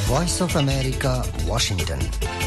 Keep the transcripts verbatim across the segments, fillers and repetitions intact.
Voice of America, Washington.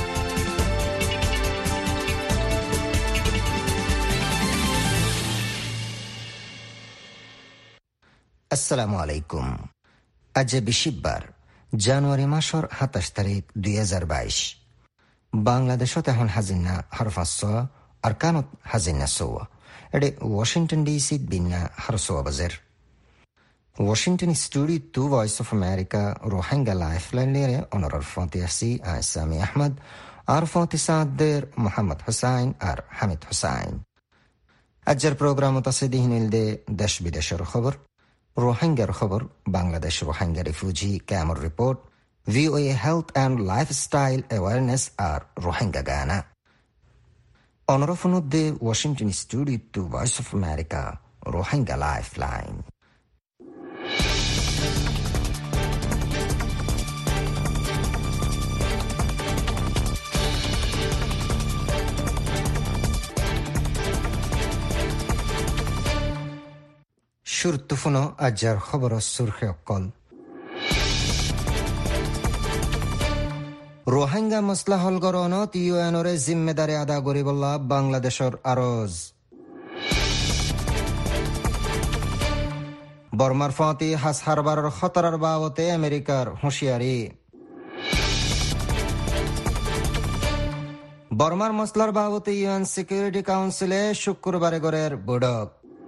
আসসালামু আলাইকুম। আজ বিশিববার জানুয়ারি মাসর সাতাশ তারিখ দুই হাজার বাইশ। বাংলাদেশত এখন হাজিনা হরফাঁস আর কানত হাজিনা সৌয়া এডে ওয়াশিংটন ডিসি বিনা হরসোয়া বাজের। Washington studio to Voice of America Rohingya lifeline লিয়ে অনরর ফতি আসি আসামি আহমদ আর ফতি সাদের মোহাম্মদ হুসাইন আর হামিদ হুসাইন। আজের প্রোগ্রাম তাসিদিহিনিল দে দেশ বিদেশের খবর, রোহিঙ্গার খবর, বাংলাদেশ রোহিঙ্গা রিফিউজি ক্যাম্পের report, VOA health and lifestyle awareness আর রোহিঙ্গা গানা। অনরফনুদ দে Washington studio to Voice of America Rohingya lifeline. শুরুতুফুনো আজার খবর সুরখে অকল। রোহিঙ্গা মসলা হলগরনত ইউএনরে জিম্মেদারি আদা করিবল্লা বাংলাদেশর আরজ। বর্মার ফতি হাস হারবারের খতরার বাবতে আমেরিকার হুঁশিয়ারি। বর্মার মসলার বাবতে ইউএন সিকিউরিটি কাউন্সিলে শুক্রবারে গড়ের বৈঠক।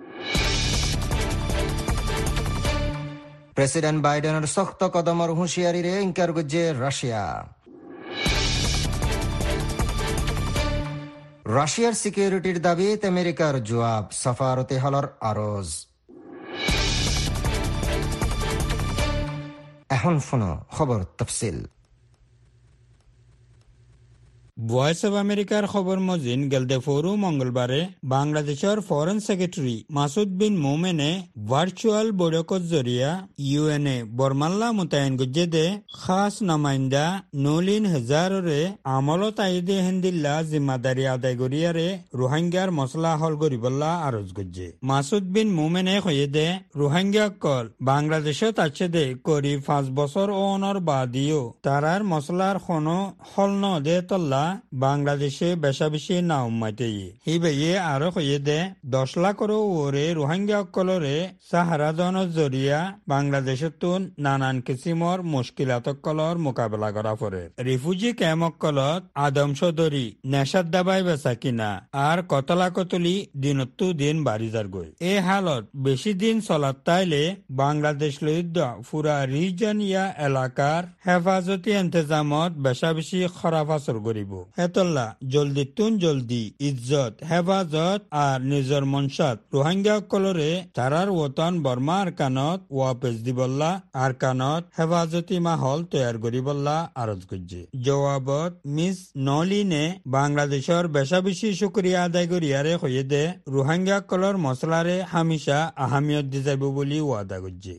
প্রেসিডেন্ট বাইডেনের শক্ত কদমর হুঁশিয়ারিরে ইনকার করছে রাশিয়া। রাশিয়ার সিকিউরিটির দাবিত আমেরিকার জবাব, সাফারতে হলর আরজ। এখন শুনো খবর তফসিল। ভয়েস অব আমেরিকার খবর মজিন গেলদেফরু মঙ্গলবারে বাংলাদেশের ফরেন সেক্রেটারি মাসুদ বিন মোমেনে ভার্চুয়াল বৈঠকত জরিয়া ইউএনএ বর্মাল্লা মোতায়েন গজ্জেদে খাস নামাইন্দা নলিন হেজাররে আমলত আইদে হেন্দিল্লা জিম্মাদারি আদায় গরিয়ারে রোহিঙ্গার মসলা হল গরিবল্লা আরজ গজ্জে। মাসুদ বিন মোমেনে কয়েদে রোহিঙ্গা কল বাংলাদেশত আছে দে করি পাঁচ বছর অনর বাদিও তারার মসলার খনো হল ন দে তল্লা বাংলাদেশে বেশা বেশি না উম্মাইতে হিবে আরো কয়ে দে দশ লাখরও ওরে রোহিঙ্গা অকলরে সাহারা দনের জরিয়া বাংলাদেশতুন নানান কিসিমর মুশকিলাত অকলর মোকাবেলা করা পরে। রিফিউজি ক্যাম্প অকলত আদম সদরি নেশার দাবাই বেচা কিনা আর কতলা কতলি দিনত্তু দিন বাড়ি যার গই। এ হালত বেশি দিন চলাত তাইলে বাংলাদেশ লইদ পুরা রিজন ইয়া এলাকার হেফাজতি ইন্তজামত বেশা বেশি খরাপ আসর করিব। হেতল্লা জলদি তুন জলদি ইজ্জত হেফাজত আর নিজর মনসাত রোহিঙ্গা কলরে তারার ওতন বর্মা আর কানত ওয়াপেস দিবল্লা আর কানত হেফাজতি মাহল তৈয়ার করিবল্লা আরজ করছে। জবাবত মিস নলিনে বাংলাদেশের বেশা বেশি শুক্রিয়া আদায় করিয়ারে হয়ে দে রোহিঙ্গা কলর মশলারে হামিশা আহামিয়ত দি যাব বলি ওয়াদা করছে।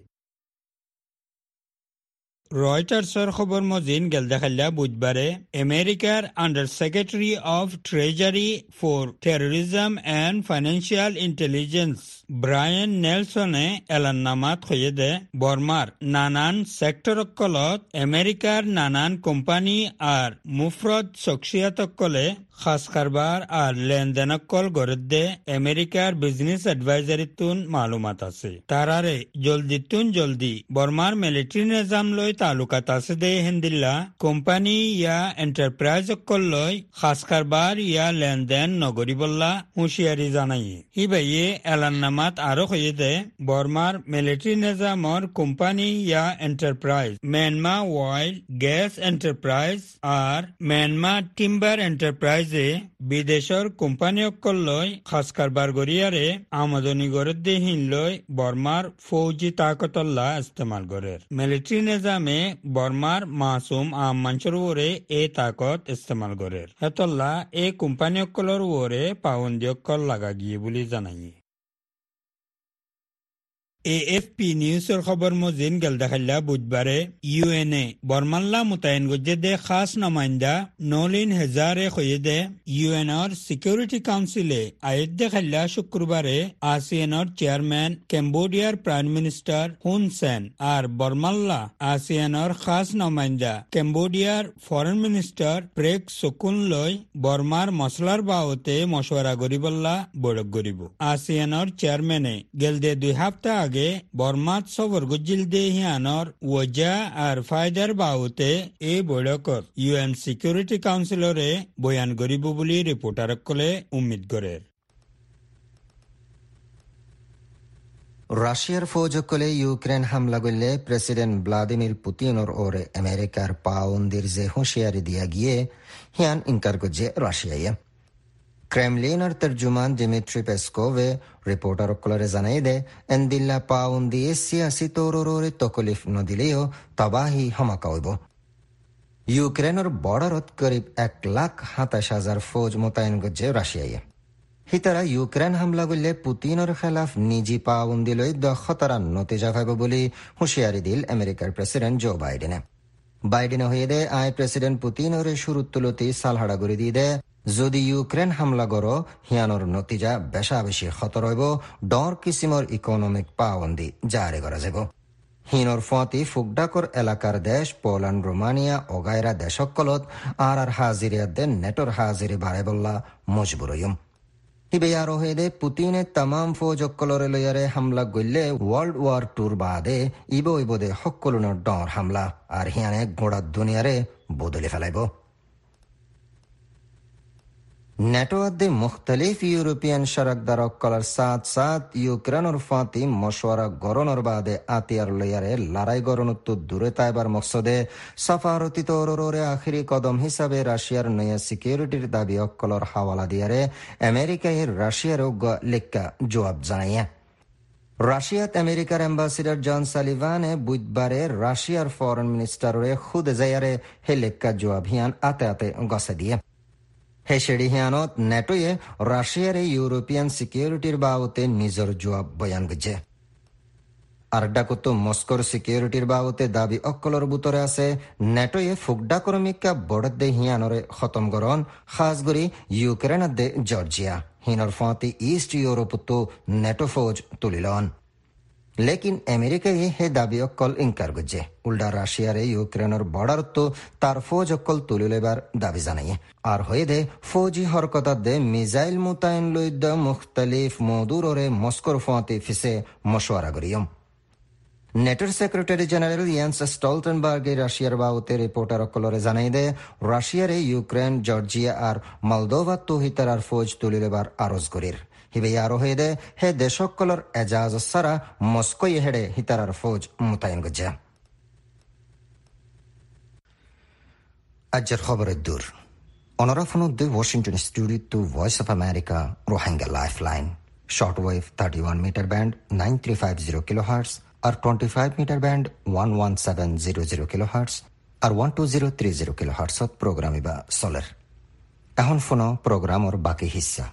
রয়টার্সের খবর মজিন গেল দেখাল্লা বুধবারে আমেরিকার under secretary of treasury for terrorism and financial intelligence Brian নেলসনে এলান নামাত হয়ে দে বর্মার নানান সেক্টরকলত আমেরিকার নানান কোম্পানি আর মুফরদ শখসিয়াতকলে খাস কারবার আর লেনদেনকল গড়ে দে আমেরিকার বিজনেস অ্যাডভাইজারিতুন মালুমাত আছে। তারারে জলদি তুন জলদি বর্মার মিলিটারি নিজাম লই তালুকাত আছে দে হেন্দিল্লা কোম্পানি ইয়া এন্টারপ্রাইজ অকল লই খাস কারবার ইয়া লেনদেন নগরিবল্লা হুঁশিয়ারি জানাই। হিবাইয়ে এলান্নামাত আরো হয়ে দে বর্মার মিলিটারি নিজামর কোম্পানি ইয়া enterprise Myanma oil gas enterprise আর ম্যানমা টিম্বার এন্টারপ্রাইজ বিদেশর কোম্পানি অকল লই খাস কারবার গরিয়ারে আমদানি গড়ে দেহিন লই বর্মার ফৌজি তাকতল্লা ইস্তেমাল গড়ের। মিলিটারি নিজামে বর্মার মাসুম আম মানুষের ওরে এ তাকত ইস্তেমাল গড়ের। হেতল্লা এ কোম্পানি অকলর ওরে পাবন্দি অকল লাগা গিয়ে বলে জানাই। এ এফ পি নিউজের খবর মজিন গেলদাখাল্লা বুধবারে ইউএনএ বর্মাল্লা মোতায়েন গজ্জেদে খাস নমাইন্দা নলিন হেজারে খয়েদে ইউএনআর সিকিউরিটি কাউন্সিলে আয়েদ্দে খাল্লা শুক্রবারে আসিয়ানর চেয়ারম্যান ক্যাম্বোডিয়ার প্রাইম মিনিস্টার হুন সেন আর বর্মাল্লা আসিয়ানর খাস নমাইন্দা ক্যাম্বোডিয়ার ফরেন মিনিস্টার প্রেক সকুন লই বর্মার মশলার বাওতে মশওয়ারা গরিবল্লা বৈঠক গরিব আসিয়ানর চেয়ারম্যানে গেলদে দুই সপ্তাহ আগে বর্মাত সবর গজিল দে হিয়ানর ওজা আর ফায়দার বাওতে এই বৈঠকত ইউএন সিকিউরিটি কাউন্সিলরে বয়ান গরিব বুলি রিপোর্টারক কলে উম্মিদ করে রাশিয়ার ফৌজকলে ইউক্রেন হামলা করলে প্রেসিডেন্ট ভ্লাদিমির পুতিনর ওরে আমেরিকার পাউন্দির যে হুঁশিয়ারি দিয়া গিয়ে হিয়ান ইনকার করছে রাশিয়ায় ক্রেমলিনের তর্জুমান দিমিত্রি পেসকোভে রিপোর্টারকলরে জানাই দে এন্দিল্লা পাউন্দি সিয়াসি তৌররে তকলিফ নদিলেও তবাহি হামাকা হইব ইউক্রেনের বর্ডারত করিব এক লাখ সাতাশ হাজার ফৌজ মোতায়েন করছে রাশিয়ায় হিতারা ইউক্রেন হামলা করলে পুতিনের খেলাফ নিজি পাউন্দি লই দক্ষতারা নতিজা পাইব বলে হুঁশিয়ারি দিল আমেরিকার প্রেসিডেন্ট জো বাইডেনে বাইডেনে হয়ে দে আয় প্রেসিডেন্ট পুতিনরে শুরুত তুলতি সালহাড়া করে দিয়ে দে যদি ইউক্রেন হামলা করো হিয়ানোর নতিজা বেশা বেশি খতর হইব ডর কিসিমর ইকোনমিক পাবন্দি জারি করা যাব হিনর ফতি ফুকডাকর এলাকার দেশ পোল্যান্ড রোমানিয়া ওগাইরা দেশকলত আর আর হাজিরিয়া দেন নেটোর হাজিরি বাড়ে বললা মজবুর হইম হিবে আরো হয়ে দে পুতিনে তামাম ফৌজকলরে লইয়ারে হামলা গইলে ওয়ার্ল্ড ওয়ার টুর বাদে ইব ইবদে হকলুনের ডর হামলা আর হিয়ানে গোড়া দুনিয়ারে বদলে ফেলাইব নেটো আদে মুখতলিফ ইউরোপিয়ান সরকদারক কলার সাথ সাথ ইউক্রেনের ফাতি মশওয়ারা গরনের বাদে আতিয়ার লইয়ারে লড়াই গরণত্ব দূরে তাইবার মকসদে সফারতি তৌররে আখিরি কদম হিসাবে রাশিয়ার নয়া সিকিউরিটির দাবি অক্কলর হাওয়ালা দিয়ারে আমেরিকায় রাশিয়ার লেখা জবাব জানাইয়া রাশিয়াত আমেরিকার অ্যাম্বাসিডার জন সালিভানে বুধবারে রাশিয়ার ফরেন মিনিস্টারে খুদ যাইয়ারে হে লেখা জবাব হিয়ান আতে আতে গছে দিয়ে হে সেড়ি হিয়ানত নেটোয়ে রাশিয়ার ইউরোপিয়ান সিকিউরিটির বাবতে নিজের জবাব বয়ান গেছে আর ডাকত মস্কোর সিকিউরিটির বাবতে দাবি অক্কলর বুতরে আছে নেটোয়ে ফুকডা কর্মিকা বড় দে হিয়ানরে খতম করন খাস করি ইউক্রেন দে জর্জিয়া হিনর ফাঁতি ইস্ট ইউরোপ তো নেটো ফৌজ তুলিলন লেকিন আমেরিকায় হে দাবি অক্কল ইনকার গজে উল্টা রাশিয়ার ইউক্রেনের বর্ডার তো তার ফৌজ অক্কল তুলিলেবার দাবি জানাই আর হয়ে দে ফৌজি হরকতার দে মিসাইল মোতায়েন লইদ মুখতলিফ মদুররে মস্কোর ফাঁতি ফিসে মশওয়ারা করিয়ম নেটোর সেক্রেটারি জেনারেল ইয়ান্স স্টলটেনবার্গ রাশিয়ার বাবতে রিপোর্টার অক্কলরে জানাই দে রাশিয়ার ইউক্রেন জর্জিয়া আর মলদোভা তুহিতার আর ফৌজ তুলিলেবার আরজ করির হিবে আরো হয়ে দে হে দেশকলর এজাজ সারা মস্কো হেডে হিতারার ফৌজ মোতায়েন গজা আজের খবরের দূর অনরাফন দে Washington studio to Voice of America Rohingya lifeline short wave thirty one meter band nine three five zero kilohertz আর twenty five meter band one one seven zero zero kilohertz আর one two zero three zero kilo হার্টসত program ইবা চলের এখন phone প্রোগ্রামর বাকি হিস্সা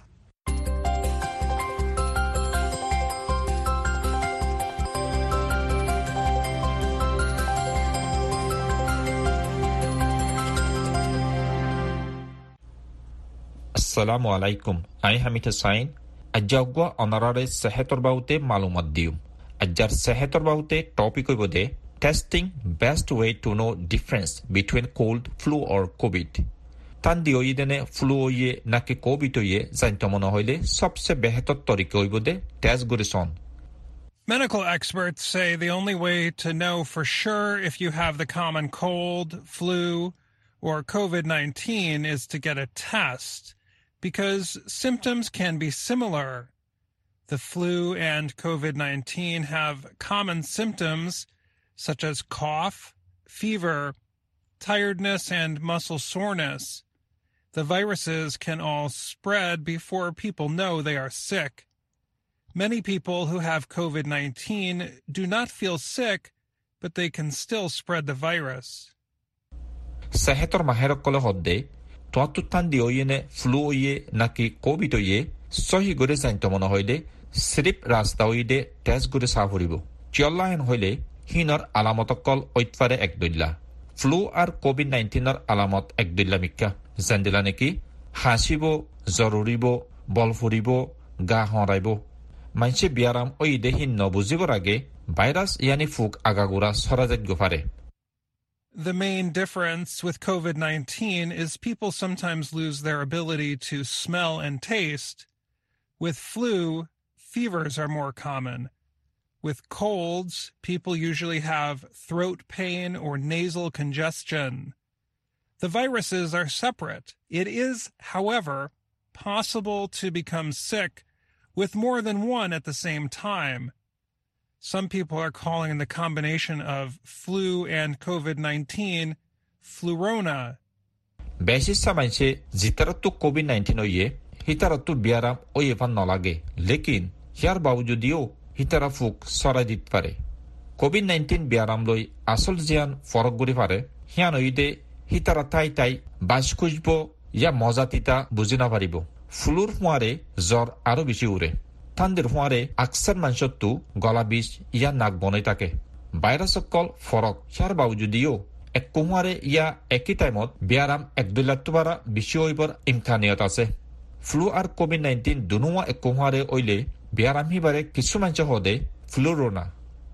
Assalamu alaikum. I Hamid Hussain. Ajagwa honorary sehator baute malumat dium. Ajar sehator baute topic ibode testing best way to know difference between cold, flu or COVID. Tandi oidene flu oye naki COVID oye zaintomono hoile sobse behetor torike ibode test gorison. Medical experts say the only way to know for sure if you have the common cold, flu, or COVID nineteen is to get a test, because symptoms can be similar. The flu and COVID nineteen have common symptoms such as cough, fever, tiredness, and muscle soreness. The viruses can all spread before people know they are sick. Many people who have COVID nineteen do not feel sick, but they can still spread the virus. Sehetor maherokolo hodde toatuttan di oyene flu oye naki COVID oye sohi gore zaintomono hoide সিরিপ রাস্তাউইডে test করে সাফরিব চিয়ল্লাহেন হইলে হিনর আলামতকল ঐতফারে একদুল্লা flu আর Covid নাইন্টিনের আলামত একদুল্লা মিক্কা জানদিলা নাকি হাসিব জরুরিব বল ফুরিব গা হরাইব মানসি বিয়ারাম ওইদে হিন নবুজিবর আগে ভাইরাস ইয়ানি ফুক আগাগুড়া সরাজাত গোফারে The main difference with COVID nineteen is people sometimes lose their ability to smell and taste. With flu, fevers are more common. With colds, people usually have throat pain or nasal congestion. The viruses are separate. It is, however, possible to become sick with more than one at the same time. Some people are calling the combination of flu and COVID nineteen flurona. বেশিসা মাইসে জিতারত্তু COVID nineteen ওয়ে হিতারত্তু বিয়ারাম ওয়ে ফান নলাগে লেকিন হিয়ার বাবজুদিও হিতারা ফুক সরাই দিতে পারে কোভিড নাইন্টিন বিয়ারাম লই আসল জিয়ান ফরক গুড়ি পারে হিয়ান ওইদে হিতারা তাই তাই বাস খুঁজব ইয়া মজা তিতা বুঝি না পারিব ফ্লুর হুঁয়ারে জ্বর আরো বেশি উড়ে থান্দের হুঁয়ারে আকসার মানসত্তু গলা বিষ ইয়া নাক বনাই থাকে ভাইরাস অকল ফরক হিয়ার বাবজুদিও এক কুহুঁয়ারে ইয়া একই টাইমত বিয়ারাম একদুল্লাত্তু বারা বেশি হইবার ইমকানিয়ত আছে ফ্লু আর কোভিড নাইন্টিন দুনুয়া এক কুহুঁয়ারে ওইলে বিয়ারাম হিবারে কিছু মানস হদে ফ্লুরোনা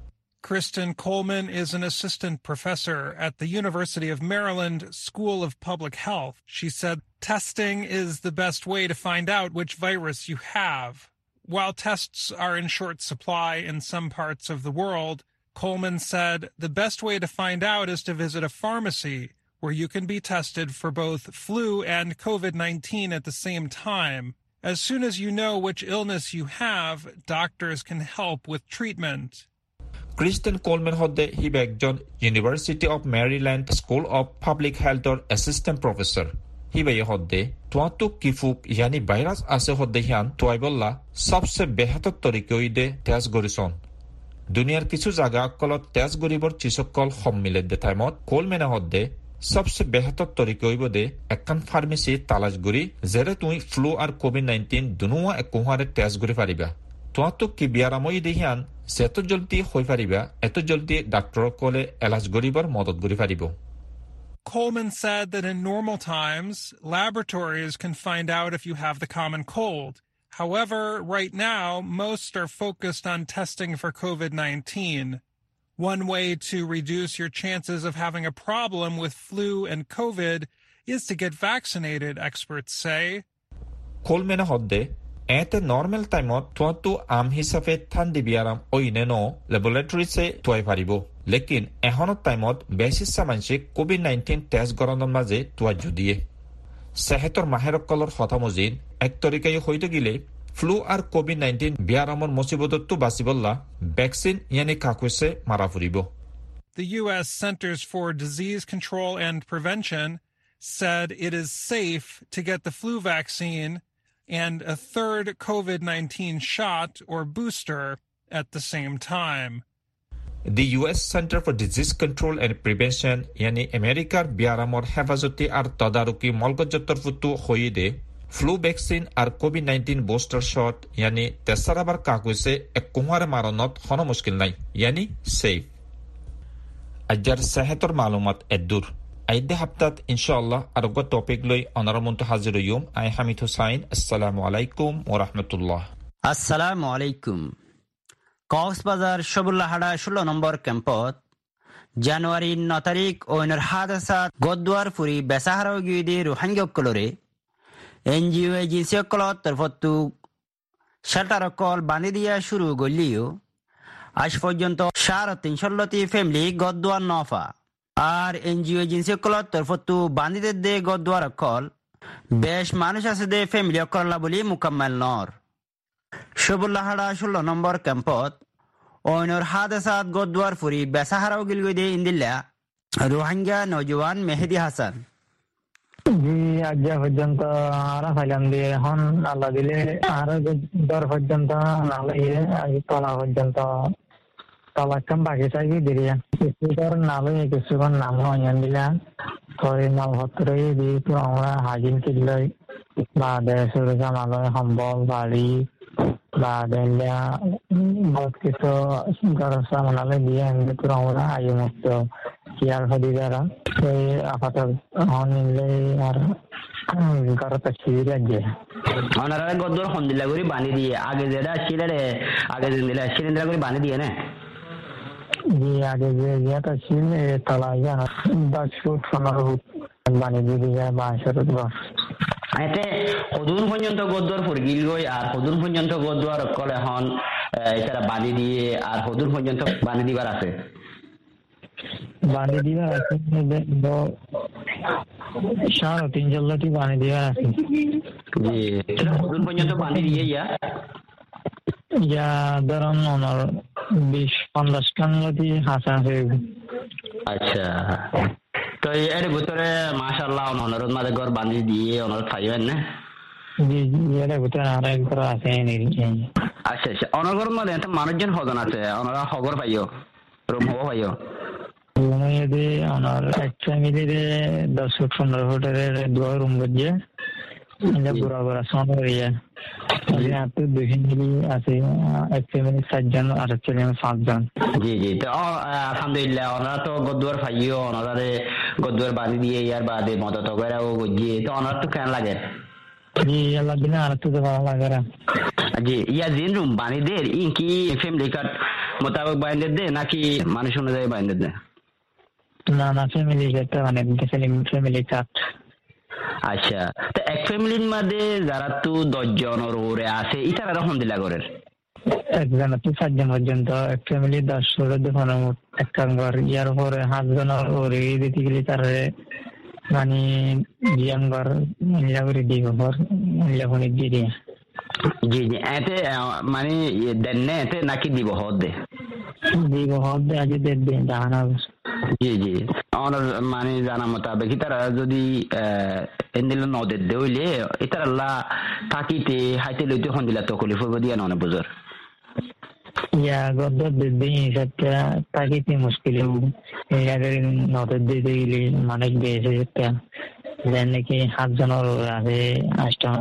Kristen Coleman is an assistant professor at the University of Maryland School of Public Health. She said testing is the best way to find out which virus you have. While tests are in short supply in some parts of the world, Coleman said the best way to find out is to visit a pharmacy where you can be tested for both flu and COVID nineteen at the same time. As soon as you know which illness you have, doctors can help with treatment. Kristen Coleman hodde hibe ekjon University of Maryland School of Public Healthor assistant professor. Hibe hodde tuatu kifuk yani virus ase hodde hian toibolla sabse behator torike oide test gorison. Duniyar kichu jaga kolot test goribor chisokol hommile de taimot Coleman hodde सबसे बेहतर तरीके होइबदे एकखान pharmacy तालाश गरी जेरे तुई flu और Covid nineteen दुनुआ एक कुहारे test गरी Paribas তোয়াতো কি বিয়ারামই দেহিয়ান সেত জলদি হই পারিবা এত জলদি ডাক্তার কোলে এলাজ গরিবার মদত গরি পারিব Coleman said that in normal times laboratories can find out if you have the common cold. However, right now most are focused on testing for COVID nineteen. One way to reduce your chances of having a problem with flu and COVID is to get vaccinated, experts say. Coleman hodde এতে normal টাইমত তোয়াতো আম হিসাবে থান্দি বিয়ারাম ওইনে ন ল্যাবরেটরিতে তোয়াই পারিব লেকিন এহনত টাইমত বেশিসা মানসি কোভিড নাইন্টিন টেস্ট গরণৰ মাঝে তোয়া যদিয়ে সেহেতর মাহেরকলর হতামজিন এক তরিকায় হইতে গিলে ফ্লু আর কোভিড নাইন্টিন বিয়ারামর মুসিবততো বাঁচিবল্লা ভ্যাকসিন ইয়ানি কাকুসে মারা ফুরিব The U S Centers for Disease Control and Prevention said it is safe to get the flu vaccine and a third COVID nineteen shot or booster at the same time. The U S Center for Disease Control and Prevention yani Americar biaramor hefazoti ar tadaruki molgojottor futu hoide flu vaccine ar COVID nineteen booster shot yani tesarabar kakuse ek kumare maronot hono mushkil nai yani safe. Ajar sehator malumat eddur আইদে হাপ্তাত ইনশাআল্লাহ আরোগ্য topic লই অনারমন্ত হাজির হইম I Hamid Hussain আসসালামু আলাইকুম ওয়া রাহমাতুল্লাহ আসসালামু আলাইকুম কক্সবাজার সবুল্লাহাড়া ষোলো নম্বর ক্যাম্পত জানুয়ারি ন তারিখ ওইনর হাদাসাত গদুয়ার ফুরি বেসাহারা গিয়ে রোহাঙ্গকলরে এনজিও এজেন্সি কলত তরফতু শেল্টার কল বাঁধি দিয়া শুরু গলিও আজ পর্যন্ত সাড়ে তিনশোটি ফ্যামিলি গদুয়ার নফা আর এনজিও এজেন্সি কলত তরফতু বাঁধিদের দে গদুয়ার কল বেশ মানুষ আছে দে ফ্যামিলি করলা বলি মুকাম্মাল নর সবুল্লাহাড়া ষোলো নম্বর ক্যাম্পত ওইনর হাদাসাত গদুয়ার ফুরি বেসাহারাও গিলগই দে ইন্দিল্লা রোহিঙ্গা নজওয়ান মেহেদি হাসান জি আজ পর্যন্ত আরা ফাইলাম দিয়ে এখন আল্লাহ দিলে আরো দর পর্যন্ত নালাইয়ে আজ তলা পর্যন্ত তলাকাম বাকি চাইবি দিয়ে কিছুকর নালই কিছুক্ষণ নাম হইয়ান দিলা তই মালপত্র দিয়ে তো আমরা হাজিন কিনলই বা দেশ মালয় সম্বল বাড়ি বাদেলা বহুত কিছু গরসা মনালে দিয়ে আমি পুরো আমরা আয়ু মুক্ত কিয়ার হদি দ্বারা সেই আপাতত হনিলে আর গরতা শিবির আছে ওনারা গদ্দর হন্দিলা করে বানি দিয়ে আগে যেটা ছিল রে আগে দিলা সিলিন্ডার করে বানি দিয়ে না জি আগে যে ইয়েটা ছিল তলা ইয়া দশ ফুট পনেরো ফুট বানিয়ে দিয়ে দিয়ে বাঁশের ঘর এতে সদূর পর্যন্ত গদ্দর ফুরগিল গই আর সদূর পর্যন্ত গদ্দর কলে হন এটা বানি দিয়ে আর সদূর পর্যন্ত বানি দিবার আছে বানি দিবার আছে সাড়ে তিন জল্লাটি বানি দিবার আছে জি এটা সদূর পর্যন্ত বানি দিয়ে ইয়া ইয়া ধরুন ওনার বিশ পঞ্চাশ টান লতি হাসা হয়ে আচ্ছা তো এর ভিতরে মাশাআল্লাহ ওনার মাঝে ঘর বান্ধি দিয়ে ওনার খাইবেন না জি জি এর ভিতরে আর এক ঘর আছে আচ্ছা আচ্ছা ওনার ঘর মধ্যে একটা মানুষজন হজন আছে ওনারা হগর পাইও রুম হবো পাইও রুম এদে ওনার এক ফ্যামিলিরে দশ ফুট পনেরো ফুটের দুয়া রুম করছে এটা পুরা পুরা সনরিয়া তো দুই ফ্যামিলি আছে এক ফ্যামিলি সাতজন আর এক ফ্যামিলি পাঁচজন জি জি তো আলহামদুলিল্লাহ ওনারা তো গদ্দুয়ার পাইও ওনারে গদ্দুয়ার বাঁধি দিয়ে ইয়ার বাদে মদত করাও গিয়ে তো ওনার তো কেন লাগে জি আল্লাহ দিনে আর তো ভালো লাগে না জি ইয়া জিন রুম বানি দে ই কি ফ্যামিলি কার্ড মোতাবেক বাইন্দে দে নাকি মানুষ অনুযায়ী বাইন্দে দে না না ফ্যামিলি কার্ড মানে ফ্যামিলি কার্ড আচ্ছা তো এক ফ্যামিলির মধ্যে যারা তো দশজন ওরে আছে ইতারা রকম দিলা ঘরের একজন তো সাতজন পর্যন্ত এক ফ্যামিলি দশ ষোলো দোকান একটা ঘর ইয়ার পরে সাতজন ওরে দিতে গেলে তার মানে জিয়ান ঘর মহিলা করে দিব ঘর মহিলা ফোনে দিয়ে দিয়ে জি জি এতে মানে দেন না এতে নাকি দিব হদ দে দিব হদ দে আজ দেড় দিন জানা জি জি আমার মানে জানা মোতাবেক তারা যদি এন্দিল নদের দেইলে এটার আল্লাহ থাকিতে হাইতে লইতে হন দিলা তো কলি ফুরব দিয়া ননে বুঝর ইয়া গদ্দ দিন সেটা থাকিতে মুশকিল ইয়াদের নদের দিতে গেলে মানে বেশি সেটা দেন নাকি সাতজনের আছে আটজন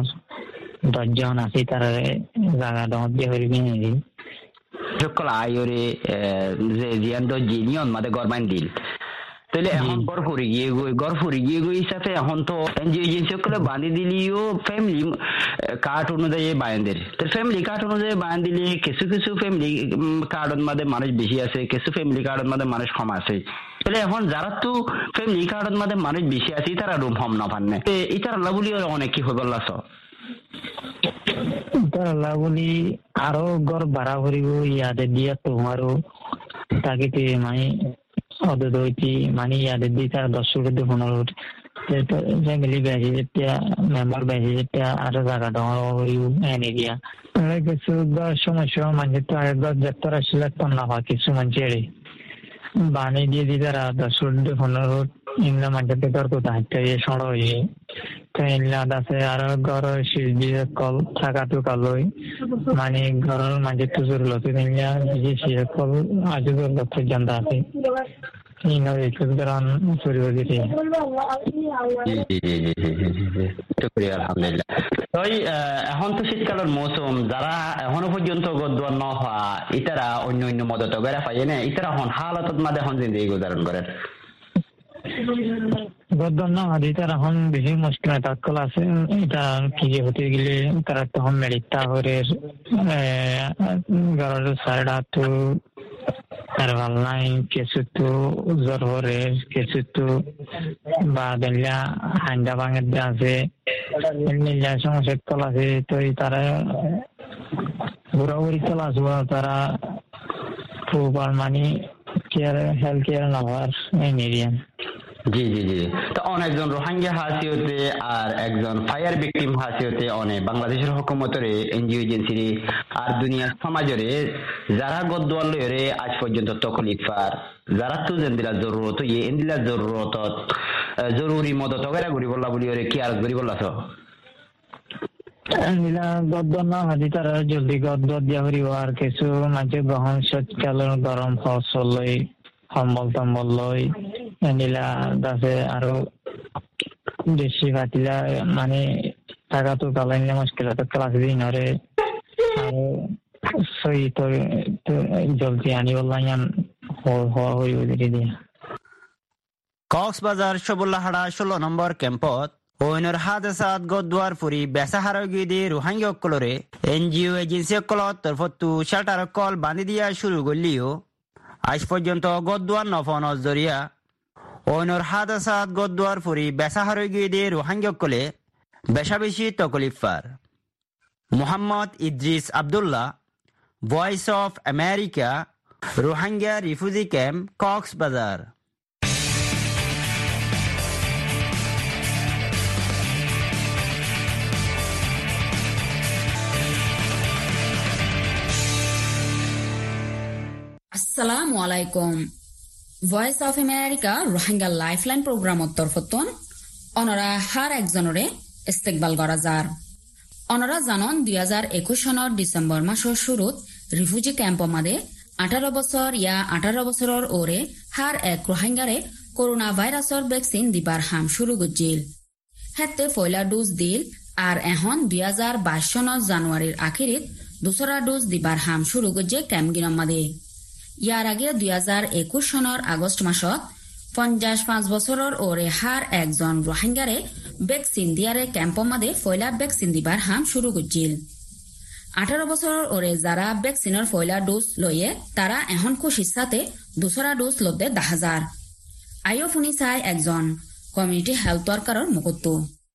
দশজন আছে তারা জায়গা দমত দিয়ে হরি কিনে সকল আয়রে যে জিয়ান তো জিনিয়ন মাদে গরমান দিল তাহলে এখন গড় ফুরি গিয়ে গই গড় ফুরি গিয়ে গই হিসাবে এখন তো এনজিও এজেন্সি সকলে বাঁধি দিলিও ফ্যামিলি কার্ড অনুযায়ী বাঁধের তো ফ্যামিলি কার্ড অনুযায়ী বাঁধ দিলে কিছু কিছু ফ্যামিলি কার্ডের মধ্যে মানুষ বেশি আছে কিছু ফ্যামিলি কার্ডের মধ্যে মানুষ কম আছে তাহলে এখন যারা তো ফ্যামিলি কার্ডের মধ্যে মানুষ বেশি আছে তারা রুম হম না পান না এটার আল্লাহ বলি অনেক কি হয়ে গেল তার আল্লাহ বলি আরো ঘর ভাড়া করিব ইয়াদের দিয়া তোমারও তাকে মানে অদৈতি মানে ইয়াদের দিয়ে তার দশ ফুট পনেরো ফুট ফ্যামিলি বেশি যেটা মেম্বার বেশি যেটা আরো জায়গা ডর করিব এনে দিয়া কিছু সমস্যা মানে তো আগে ঘর যাত্রা আসলে তো না হয় কিছু মানুষের বানিয়ে দিয়ে দিতে দশ ফুট পনেরো ফুট ইংলা মাঝে ঘর কোথায় সড় হয়ে আছে আর ঘর শীষ দিয়ে কল থাকা তো কালই মানে ঘরের মাঝে তো জোর লতে শীষ কল আজ জোর লক্ষ জানতে আছে এখন তো শীতকালের মৌসুম যারা এখনো পর্যন্ত গদ্দুয়ার ন হওয়া ইতারা অন্য অন্য মদত বেড়া পাই না ইতারা এখন হালতত মাঝে এখন জিন্দগি গুজারণ করে গদ্দর না হাদি তার এখন বেশি মুশকিল তাৎকাল আছে এটা কি হতে গেলে তারা তখন মেডিতা করে ঘরের সাইড হাত তার ভাল নাই কিছু তো জ্বর হরে কিছু তো বা দিল্লা হান্ডা ভাঙের আছে মিল্লা সমস্যা তল আছে তো তারা ঘোরাঘুরি তল আসবো তারা খুব মানে কেয়ার হেলথ কেয়ার নাম্বার এরিয়ান জি জি জি তো অনেকজন রোহিঙ্গা হাসিওতে আর একজন ফায়ার ভিকটিম হাসিওতে অনেক বাংলাদেশের হুকুমতের এনজিও এজেন্সির আর দুনিয়ার সমাজের যারা গদ্দুয়ার লয়রে আজ পর্যন্ত তকলিফার যারা তো জেন্দিলা জরুরত ইয়ে এন্দিলা জরুরত জরুরি মদত করে ঘুরি বললা বলি ওরে কি আর ঘুরি বললাছ এন্দিলা গদ্দুয়ার না হাদি তারা জলদি গদ্দুয়ার দিয়া করিব আর কিছু মাঝে গ্রহণ শীতকালের গরম ফসল লই কম্বল টম্বল লই এন্দিলা দাসে আরো বেশি ফাটিলা মানে টাকা তো কালাইলে মুশকিল তো ক্লাস দিন হরে আর সই তো জলদি আনি বললাম হওয়া হয়ে দিয়ে কক্সবাজার সবুল্লাহাড়া ষোলো নম্বর ক্যাম্পত ওইনৰ হাদেসাত গদুয়ার ফুরি বেসাহার গিদি রোহাঙ্গি অকলরে এনজিও এজেন্সি অকলত তরফতু শেল্টার অকল বান্ধি দিয়া শুরু করলিও আজ পর্যন্ত গদুয়ার নফন জরিয়া ওইনৰ হাদেসাত গদুয়ার ফুরি বেসাহার গিদি রোহাঙ্গি অকলে বেশা বেশি তকলিফার। Mohammad Idris Abdullah, Voice of America, Rohingya refugee camp, Cox's Bazar. আসসালামু আলাইকুম। Voice of America Rohingya lifeline প্রোগ্রামত তরফতন অনরা হার একজনরে ইস্তেকবাল করা যার। অনরা জানন দুই হাজার একুশ সনের ডিসেম্বর মাসের শুরুত রিফিউজি ক্যাম্প মাদে আঠারো বছর ইয়া আঠারো বছরের ওরে হার এক রোহিঙ্গারে করোনা ভাইরাসর ভ্যাকসিন দিবার হাম শুরু গজিল। হেতে পয়লা ডোজ দিল আর এখন দুই হাজার বাইশ সনের জানুয়ারির আখিরিত দুসরা ডোজ দিবার হাম শুরু গজে ক্যাম্পগিরম মাদে। ইয়ার আগে দুই হাজার একুশ সনের আগস্ট মাসত পঞ্চাশ পাঁচ বছরের ওরে হার একজন রোহিঙ্গারে ভ্যাকসিন দিয়ারে ক্যাম্প মাদে ফয়লা ভ্যাকসিন দিবার হাম শুরু গজিল। আঠারো বছরের ওরে যারা ভ্যাকসিনের ফয়লা ডোজ লয়ে তারা এখন খুশির সাথে দুসরা ডোজ লতে দেখা যার। আইও ফুনি চাই একজন কমিউনিটি হেলথ ওয়ার্কারের মুকুত্তু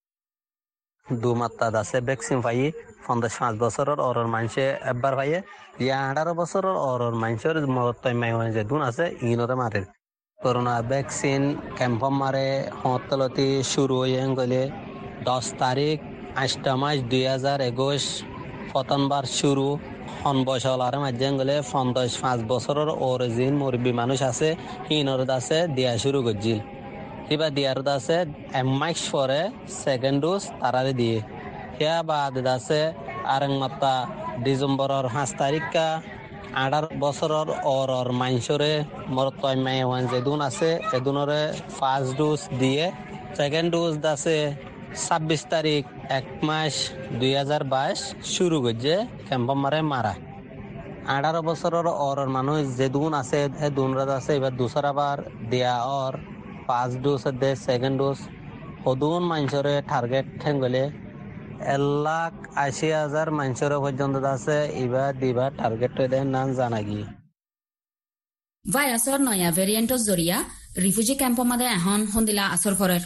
দু মাত্রা আছে ভ্যাকসিন পাই পঞ্চাশ পাঁচ বছরের ওর মানুষে একবার পাইয়ে ইয়া আঠারো বছরের ওর মানুষের যে দুন আছে ইনরে মারে করোনা ভ্যাকসিন ক্যাম্প মারে হতলতি শুরু হয়ে গেলে দশ তারিখ আটটা মাস দুই হাজার একুশ প্রথমবার শুরু হন বছর আর মাঝে গেলে পঞ্চাশ পাঁচ বছরের ওর যিন মুরব্বী মানুষ আছে ইনর আছে দিয়া শুরু করছিল। এবার দিয়ার আছে এক মাস পরে সেকেন্ড ডোজ তারারে দিয়ে সেয়া বাদ আছে আর মাত্রা ডিসেম্বরের পাঁচ তারিখা আঠারো বছরের ওর ওর মাইনসরে মরতয় মাই যেদুন আছে এদুনরে ফার্স্ট ডোজ দিয়ে সেকেন্ড ডোজ আছে ছাব্বিশ তারিখ এক মাস দুই হাজার বাইশ শুরু করছে ক্যাম্প মারে মারা। আঠারো বছরের ওর মানুষ যেদুন আছে দুনরা আছে এবার দুসরা বার দিয়া ওর ফার্স্ট ডোজ দে সেকেন্ড ডোজ সদুন মানুষরে টার্গেট ঠেঙ্গলে এক লাখ আশি হাজার মানুষের পর্যন্ত আছে এবার দিবার টার্গেট দেন নাম জানা গিয়ে। ভাইরাসর নয়া ভেরিয়েন্টর জরিয়া রিফিউজি ক্যাম্প মাদে এখন হন্দিলা আসর পরের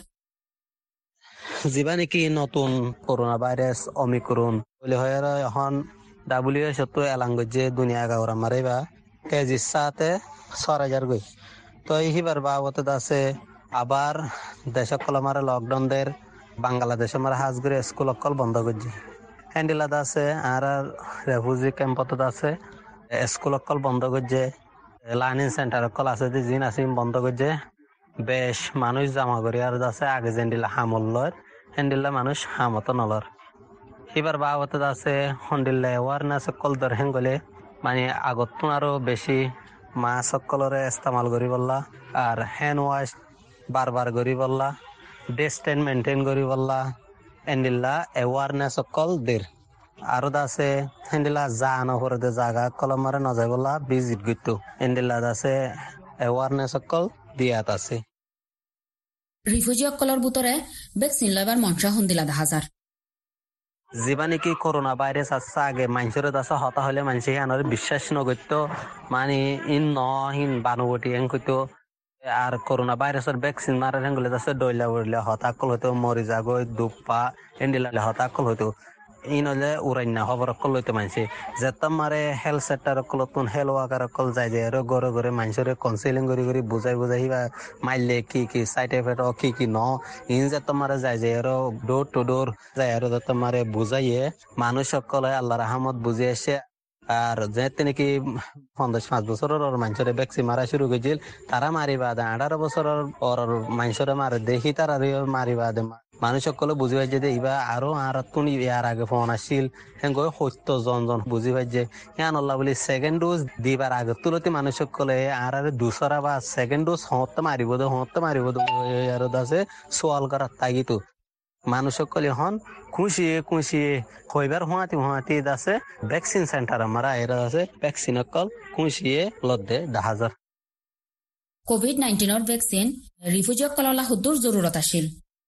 যিবা নাকি নতুন করোনা ভাইরাস অমিক্রন বলে হয় এখন ডাব্লিউ এস তো এলাং যে দুনিয়া গাওরা মারে বা কেজি সাথে ছয় হাজার গই তো এইবার বাবত আছে আবার দেশ কলমারে লকডাউন দের বাংলাদেশ আমার হাজগুড়ি স্কুল অকল বন্ধ করছে হ্যান্ডিলাদ আছে আর রেফিউজি ক্যাম্পত আছে স্কুল অকল বন্ধ করছে লার্নিং সেন্টার অকল আছে জিন আছে বন্ধ করছে বেশ মানুষ জমা করি আর আছে আগে যেন্ডিলা হামল লয় হ্যান্ডিল্লা মানুষ হামত নলর এবার বাবত আছে হন্ডিল্লা এওয়ারনেস অকল দর হেঙ্গলে মানে আগত আরো বেশি মাছ অকলরে ইস্তেমাল করি বললা আর হ্যান্ড ওয়াশ বারবার করি বললা ডিস্টেন্স মেনটেন করি বললা এন্ডিল্লা এওয়ারনেস অকল দের আর আছে হেন্ডিলা জান ওপরে জায়গা কলমারে নজাই বললা ভিজিট করতো এন্ডিল্লা আছে এওয়ারনেস অকল দিয়াত আছে। রিফিউজি অকলর ভিতরে ভ্যাকসিন লবার মঞ্চা হন্দিলা দেখা যার। যিবা নাকি করোনা ভাইরাস আছে আগে মানুষের আছে হতা হলে মানুষ আনার বিশ্বাস নগত্য মানে ইন ন হিন বানুবটি এন কইতো আর করোনা ভাইরাসের ভ্যাকসিন মারার হেঙ্গুলে আছে ডইলা উড়লে হতাকল হইতো মরি যাগই দুপা এন্ডিলা হতাকল হইতো ইন হলে উড়াইনা খবর অকল হইতো মানুষে যেতাম মারে হেলথ সেক্টর অকল হেলথ ওয়ার্কার অকল যাই যায় আর ঘরে ঘরে মানুষের কাউন্সিলিং করি করি বুঝাই বুঝাই বা মারলে কি কি সাইড এফেক্ট কি কি ন ইন যেতাম মারে যাই যায় আর ডোর টু ডোর যাই আর যেতাম মারে বুঝাইয়ে মানুষ সকলে আল্লাহ রহমত বুঝে এসে আর যেতে নাকি পঞ্চাশ পাঁচ বছরের ওর মানুষের ভ্যাকসিন মারা শুরু করেছিল তারা মারিবা দে আঠারো বছরের ওর মানুষের মারে দেখি তারা মারিবা দে মানুষ সকলে বুঝি পাই যে এইবা আরো আর তুমি ইয়ার আগে ফোন আসছিল হেঙ্গ সত্য জন জন বুঝি পাই যে ইয়ান আল্লাহ বলি সেকেন্ড ডোজ দিবার আগে তুলতে মানুষ সকলে আর আর দুসরা বা সেকেন্ড ডোজ হতে মারিব দে হতে মারিব দে আর আছে সোয়াল করার তাগিতো মানুষ সকলে হন খুশিয়ে খুশিয়ে কইবার হুঁয়াতি হুঁয়াতি আছে ভ্যাকসিন সেন্টার আমরা এরা আছে ভ্যাকসিন অকল খুশিয়ে লদ্দে দহ হাজার কোভিড নাইন্টিনৰ ভ্যাকসিন রিফিউজিসকললা হুদুৰ জৰুৰত আছিল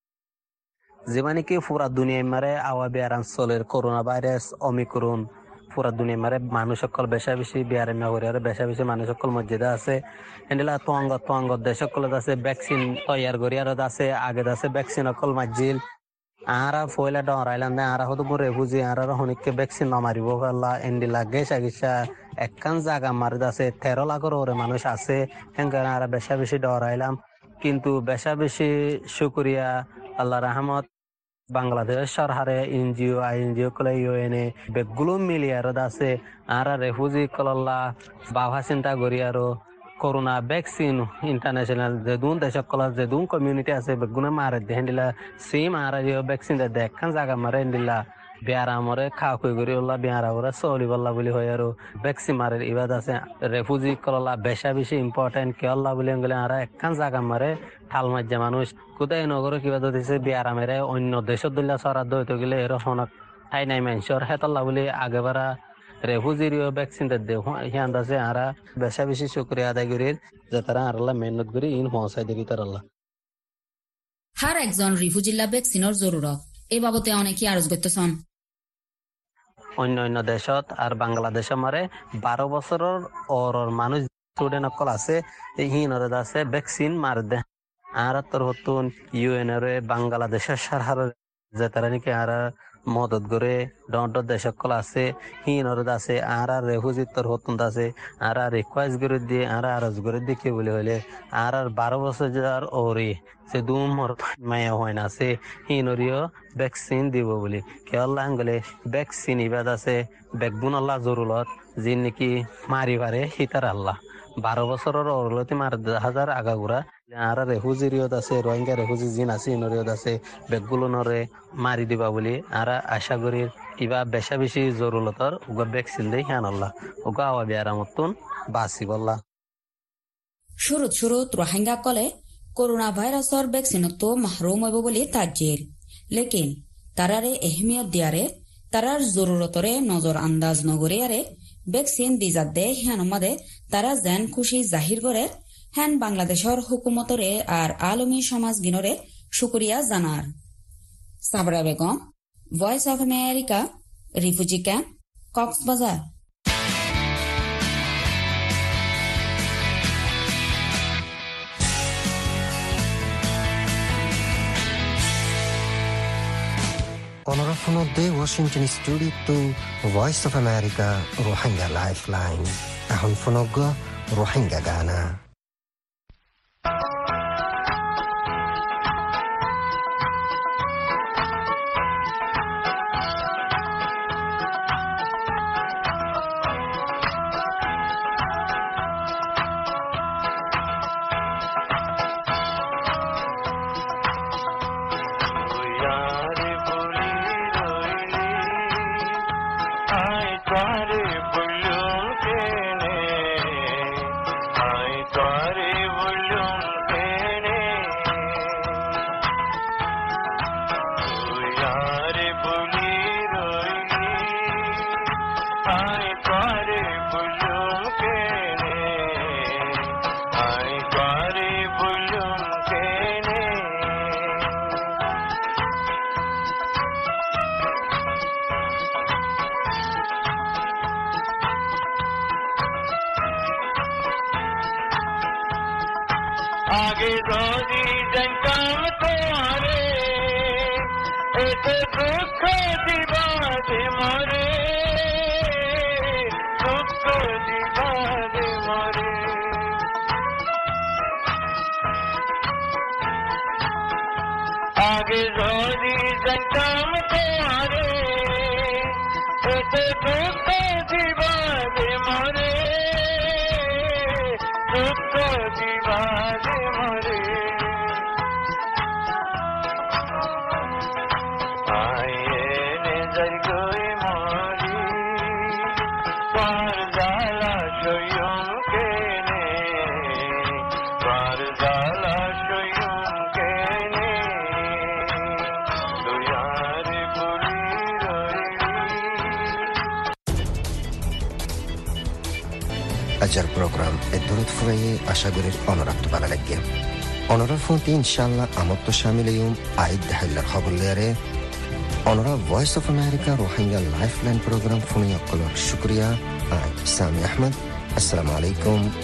যেমানে কি পুরা দুনিয়ায় মারে আওয়া বিয়ারান চলের করোনা ভাইরাস অমিক্রন পুরা দুনিয়া মারে মানুষ সকল বেশা বেশি বিয়ারে মেঘরিয়ারে বেশা বেশি মানুষ সকল মসজিদে আছে এন্ডিলা তোয়াঙ্গ তোয়াঙ্গ দেশ সকল আছে ভ্যাকসিন তৈয়ার করিয়ার আছে আগে আছে ভ্যাকসিন অকল মাজিল আরা ফয়লা ডরাইলাম না আরা হতো মরে বুঝি আরা হনিককে ভ্যাকসিন না মারিব পারলা এন্ডিলা গেছা গেছা একখান জায়গা মারি আছে তেরো লাখের ওরে মানুষ আছে হেঙ্গার আরা বেশা বেশি ডরাইলাম কিন্তু বেশা বেশি শুকরিয়া আল্লাহ রহমত বাংলাদেশ সরকারে এনজিও আইএনজিও কলে ইউএনএ বেগুলো মিলিয়ার আছে আর রেফিউজি কলল্লা বাবা চিন্তা করি আরো করোনা ভ্যাকসিন ইন্টারন্যাশনাল যেদুন দেশ কলার যেদুন কমিউনিটি আছে বেগুনে মারে দেহেন্দিলা সেম আর ভ্যাকসিন দে একখান জায়গা মারে এন্ডিলা বিয়ারা মরে খাওয়া খুই করি ওল্লা বিয়ারা ওরা চলি বল্লা বলি হয় আর ভ্যাকসিন মারে ইবাদ আছে রেফিউজি কলল্লা বেশা বেশি ইম্পর্টেন্ট কে আল্লাহ বলি গেলে আর একখান জায়গা মারে ঠাল মাঝে মানুষ কোথায় নগরে কিবা দিছে বিয়ারা মেরে অন্য দেশত দিল্লা সরাদ হইতে গেলে এরকম ঠাই নাই মানুষের হেতল্লা বলি আগে বারা রেফিউজিরিও ভ্যাকসিন দে হিয়ান আছে আর বেশা বেশি শুক্রিয়া আদায় করি যে তারা আর আল্লাহ মেহনত করি ইন পৌঁছাই দেবি তার আল্লাহ হার একজন রিফিউজিল্লা ভ্যাকসিনের জরুরত এই বাবদে অনেকে আরজ করতেছেন অন্য অন্য দেশত আর বাংলাদেশে মারে বারো বছরের ওর মানুষ স্টুডেন্ট অকল আছে হিনরে আছে ভ্যাকসিন মার দে আর তোর হতুন ইউএনএর বাংলাদেশের সরকার যে তারা নাকি আর মদত করে ডন্ট দেশ সকল আছে হিনরে আছে আর আর রেফিউজি তোর হতুন আছে আর আর রিকোয়েস্ট করে দিয়ে আর আরজ করে দিয়ে কি বলে হলে আর আর বারো বছর যার ওরে সে দুমর মায়া হয় না সে হিনরিও ভ্যাকসিন দিব বলি কে আল্লাহ গেলে ভ্যাকসিন ইবাদ আছে বেকবুন আল্লাহ জরুরত যে নাকি মারি পারে হিতার আল্লাহ বারো বছরের অরলতি মার হাজার আগাগুড়া আর রেফিউজিরিয়ত আছে রোহিঙ্গা রেফিউজি জিন আছে ইনরিয়ত আছে বেগগুলো নরে মারি দিবা বলি আর আশা করি ইবা বেশা বেশি জরুরতর উগা ভ্যাকসিন দেই হ্যান আল্লাহ উগা আওয়া বিয়ারা মতন বাসি বল্লা শুরুত শুরুত রোহিঙ্গা কলে করোনা ভাইরাসর ভ্যাকসিনত মাহরুম হইব বলি তাজিল লেকিন তারারে এহমিয়ত দিয়ারে তারার জরুরতরে নজর আন্দাজ নগরিয়ারে ভ্যাকসিন দিজাত দে হ্যান মাদে তারা যেন খুশি জাহির করে হ্যান বাংলাদেশের হুকুমতরে আর আলমী সমাজ গিনরে শুক্রিয়া জানার Sabra Begum Voice of America refugee camp Cox's Bazar অনরাফনদে Washington studio Voice of America Rohingya lifeline এখন ফনগ রোহিঙ্গা গানা आगे रोजी जंगम तुम्हारे एक दुख दिवाद मोरे दुख दिवाद मोरे आगे रोजी जंगम तुम्हारे एक दुख दिवाद मोरे दुख दिवाद أجر بروغرام الدرود فرية أشاقر أونرات تبالا لقيا أونرا فونتي إن شاء الله أمطو شامل يوم عيد دحل الخبر ليري أونرا فويس أوف أمريكا روحانيا لايف لاين بروغرام فوني يقلور شكريا آي سامي أحمد السلام عليكم